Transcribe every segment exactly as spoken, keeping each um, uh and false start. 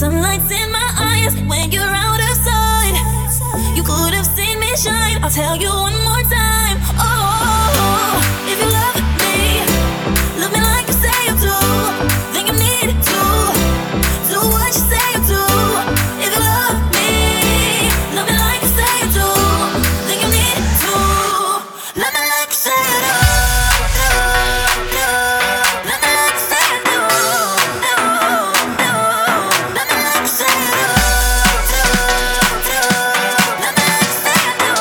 Sunlight's in my eyes when you're out of sight. You could have seen me shine. I'll tell you one more time. Oh, if you love me, love me like you say you do. Then you need to do what you say you do. If you love me, love me like you say you do. Then you need to love me like you say you do. Love me like you say you do. Love me like you say you do. Love me like you say you do.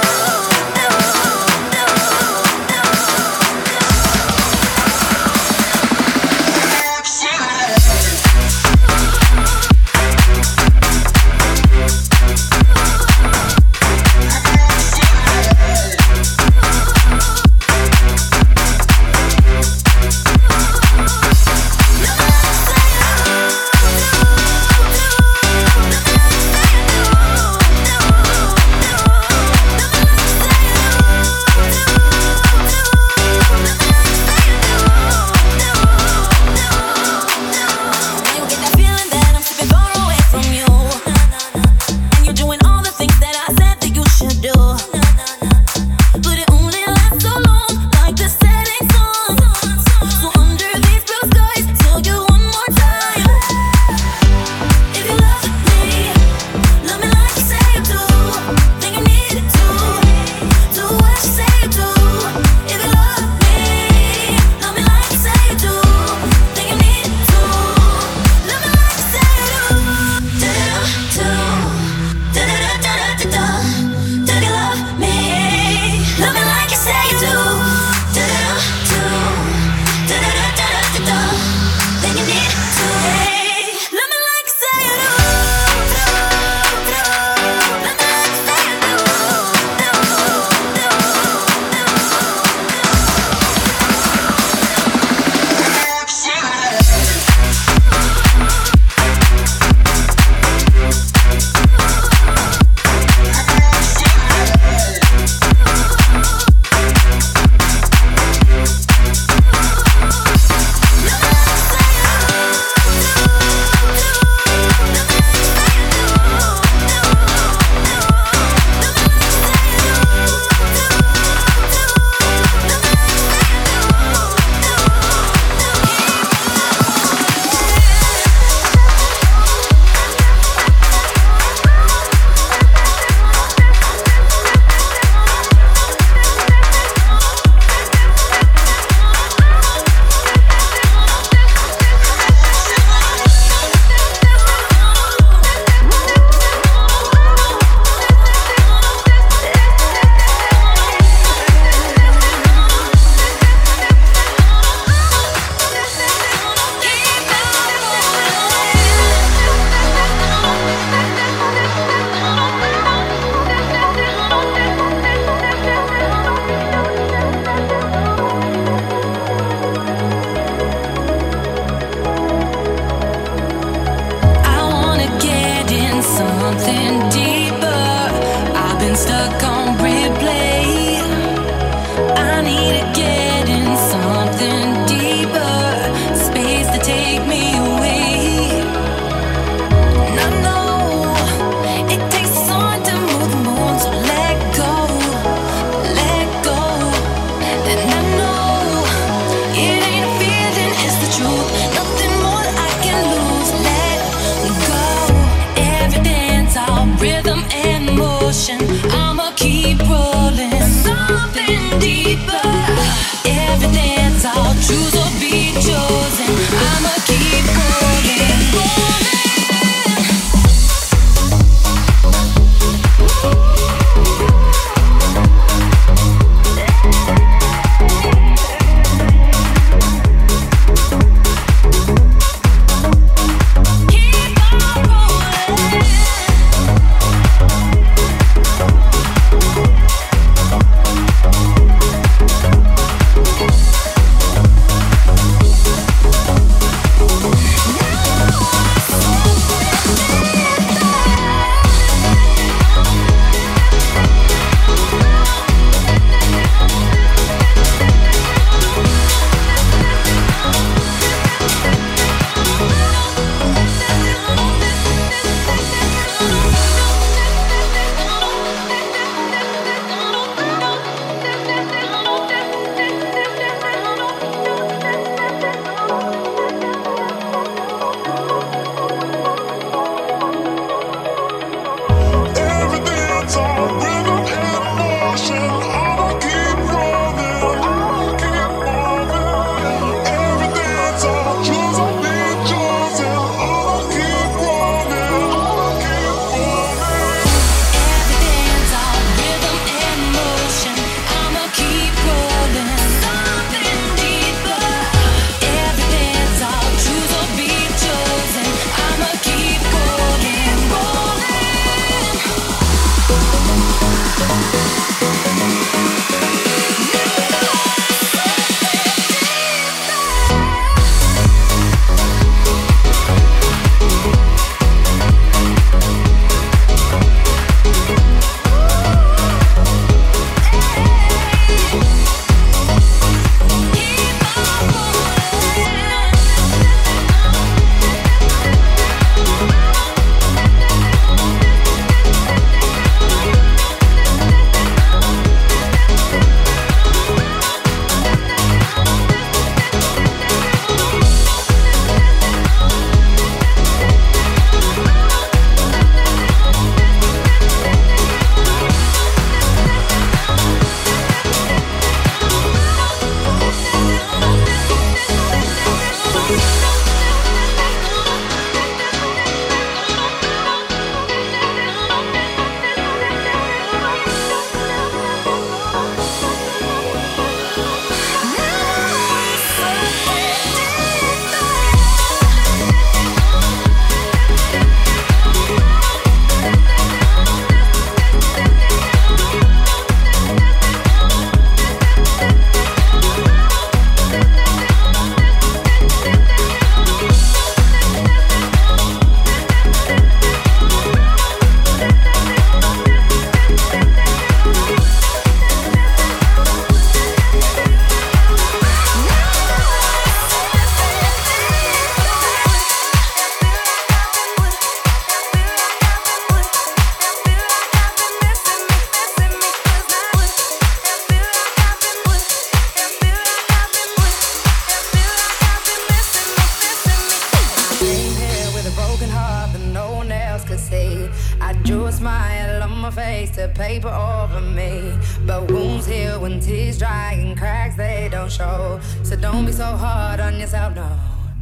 when tears dry and cracks they don't show. So don't be so hard on yourself, no.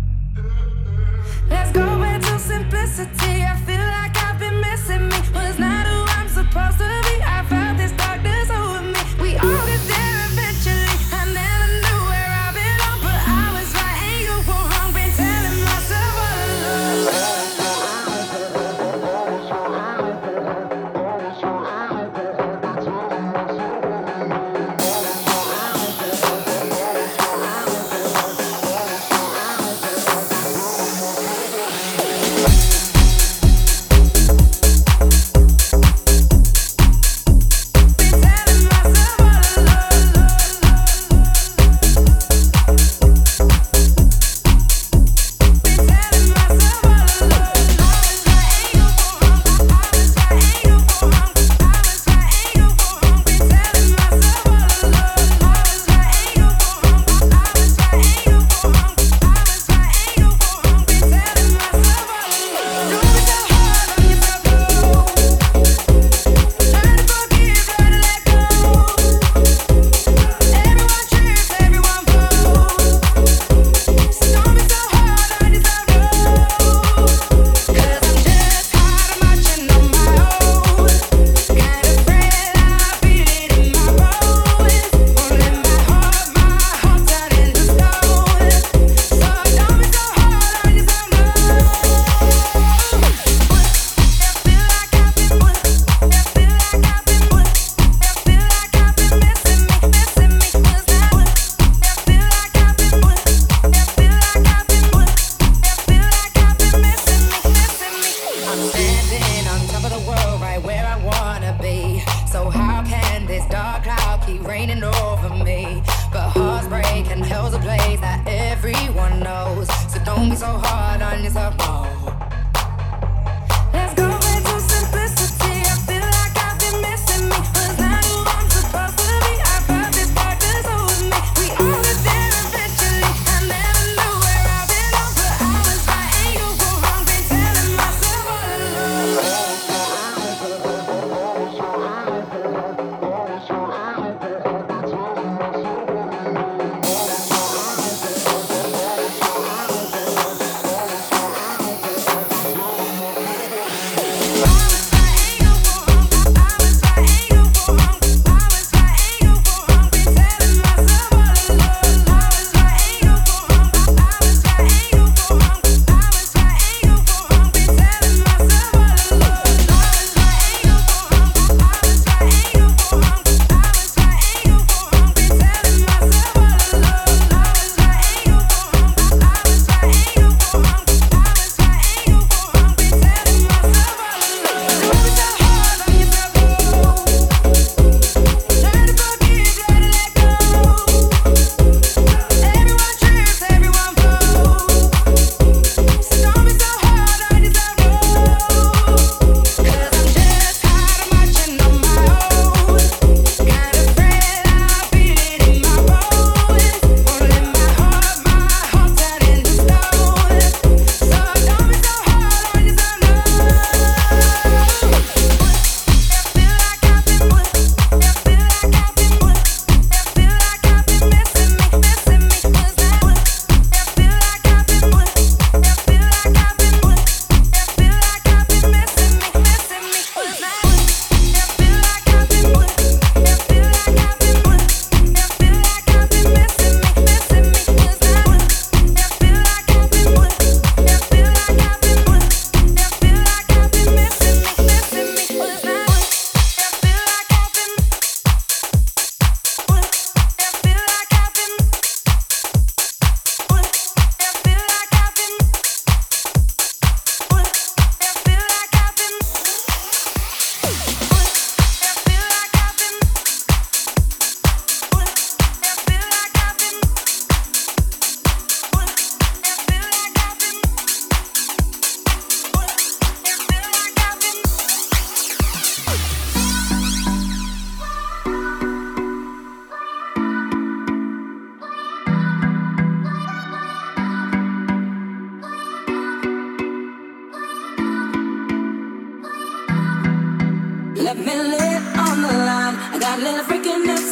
Let's go back to simplicity. I feel like I've been missing me. Well, it's not who I'm supposed to be. I felt this darkness over me. We all get there eventually. I never knew where I belong, but I was right and you were wrong. Been telling myself all along.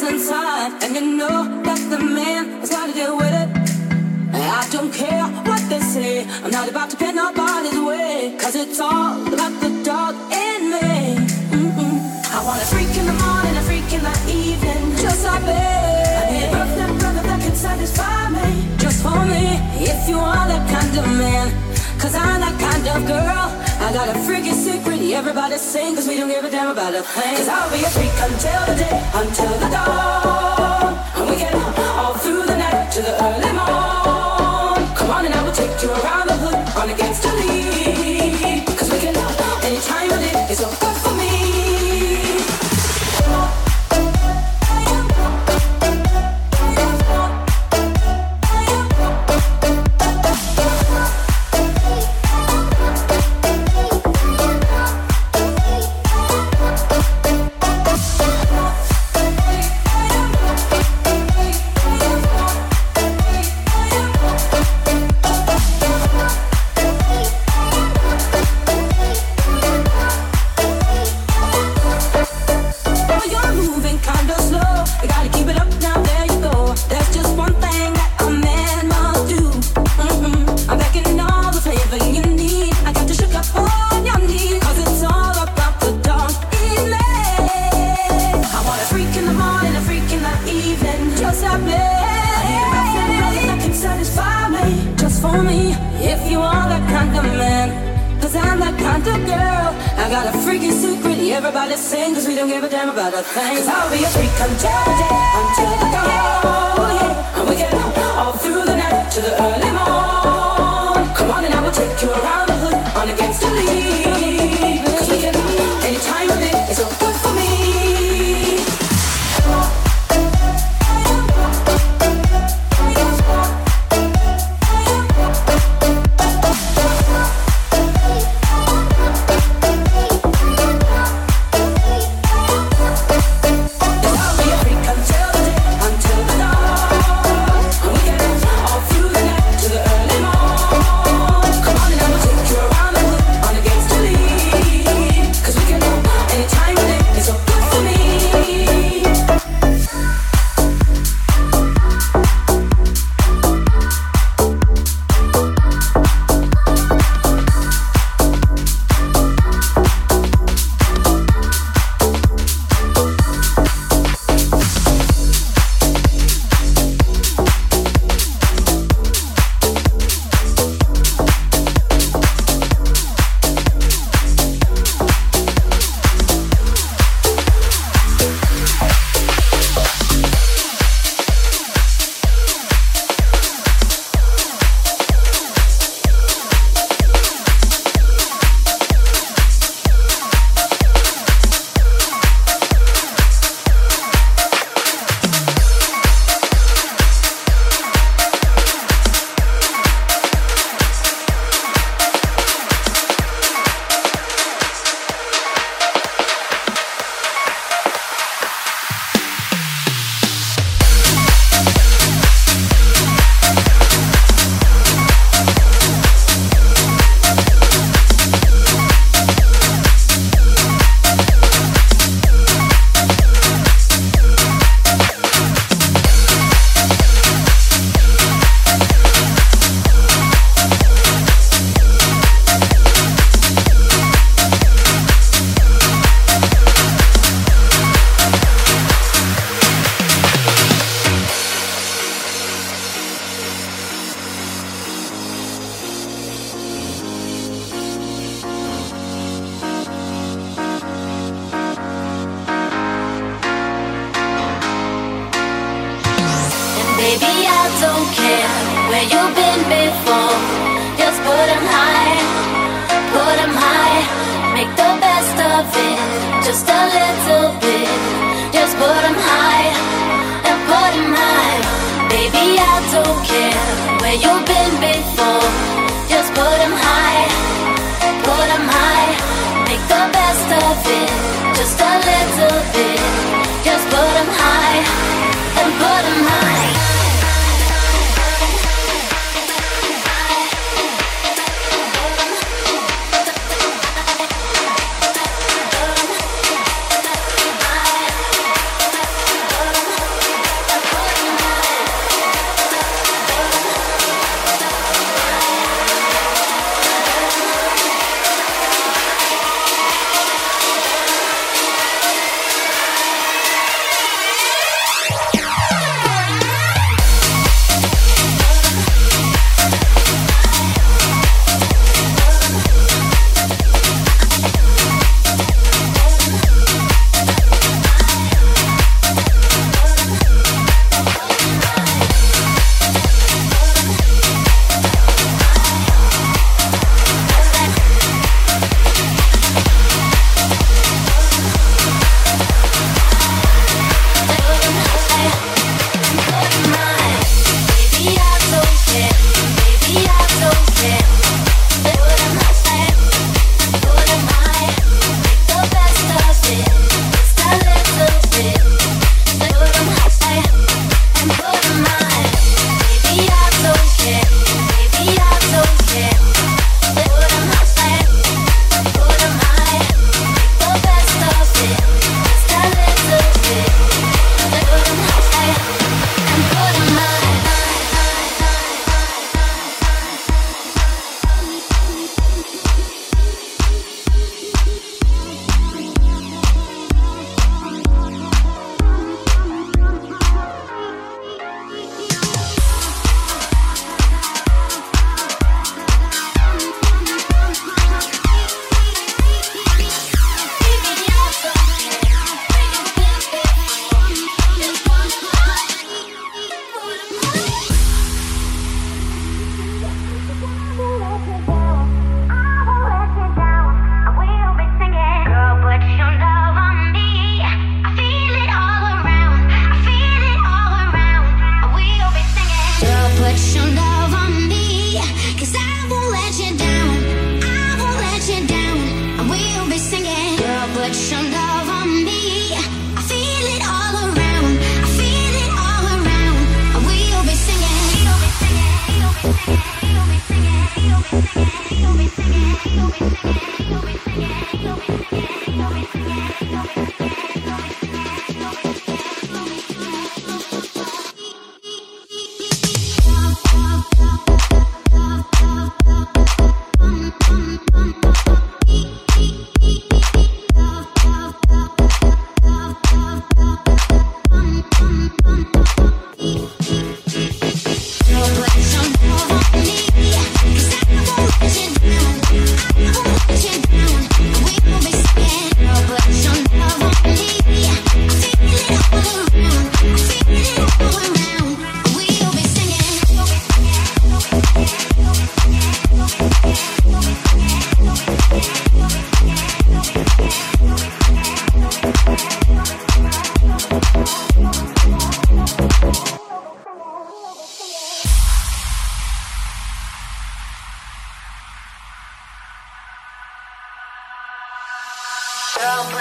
inside, and you know that the man has gotta deal with it. I don't care what they say, I'm not about to pin nobody's way, cause it's all about the dog in me. Mm-mm. I want a freak in the morning, a freak in the evening, just like me. I need a birthday brother that can satisfy me, just for me. If you are that kind of man, cause I'm that kind of girl. I got a freaky secret, everybody sing, cause we don't give a damn about a thing. Cause I'll be a freak until the day, until the dawn, and we get all through the night to the early morn. Come on and I will take you around the hood, on against the lead, cause we can any time of day, it's so good for me.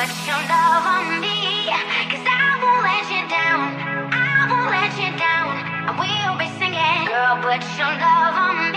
put your love on me, 'cause I won't let you down. I won't let you down. I will be singing, girl, put your love on me.